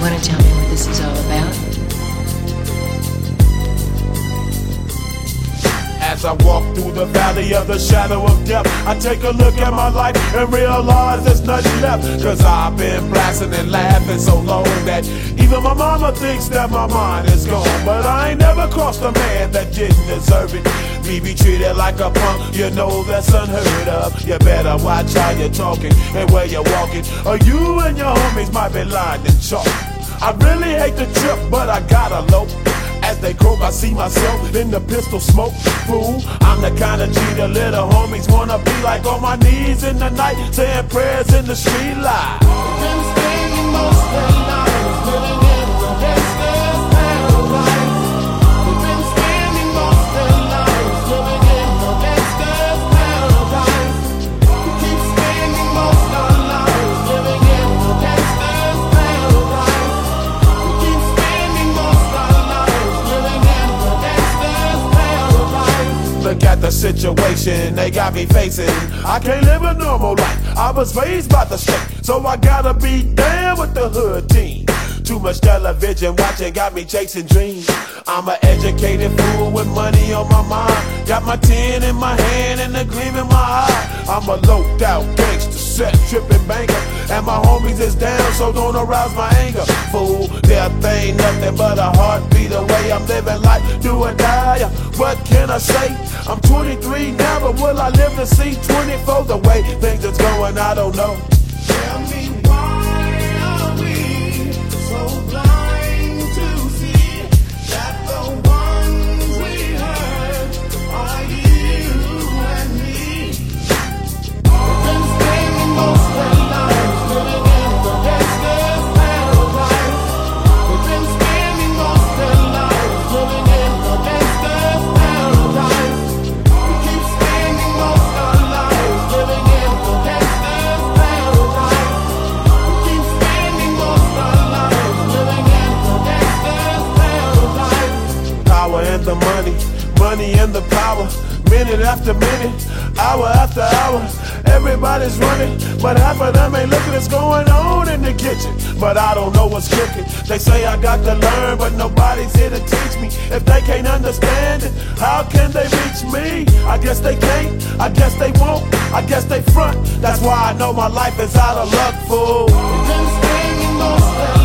want to tell me what this is all about? As I walk through the valley of the shadow of death, I take a look at my life and realize there's nothing left. Cause I've been blasting and laughing so long that even my mama thinks that my mind is gone. But I ain't never crossed a man that didn't deserve it. Me be treated like a punk, you know that's unheard of. You better watch how you're talking and where you're walking, or you and your homies might be lined in chalk. I really hate the trip, but I gotta low. As they croak, I see myself in the pistol smoke. Fool, I'm the kind of G the little homies wanna be like, on my knees in the night, saying prayers in the street light. Been spending most of their lives living in the gangster's paradise. We've been spending most of their lives living in the gangster's paradise. We keep spending most of our lives living in the gangster's paradise. We keep spending most of our lives living in the gangster's paradise. Look at the situation they got me facing. I can't live a normal life. I was raised by the state, so I gotta be down with the hood team. Too much television watching got me chasing dreams. I'm an educated fool with money on my mind. Got my tin in my hand and a gleam in my eye. I'm a loped out gangster, set tripping banker, and my homies is down, so don't arouse my anger. Fool, death ain't nothing but a heartbeat away. I'm living life, do or die. What can I say? I'm 23 now, but will I live to see 24? The way things is going, I don't know. Tell me, why are we so blind to see that the ones we hurt are you and me? We've been spending most of our lives living in the gangster's paradise. We've been spending most of our lives living in the gangster's paradise. We keep spending most of our lives living in the gangster's paradise. We keep spending most of our lives living in the gangster's paradise. Power and the money, money and the power. Minute after minute, hour after hour, everybody's running, but half of them ain't looking what's going on in the kitchen. But I don't know what's cooking. They say I got to learn, but nobody's here to teach me. If they can't understand it, how can they reach me? I guess they can't, I guess they won't, I guess they front. That's why I know my life is out of luck, fool. We've been spending most of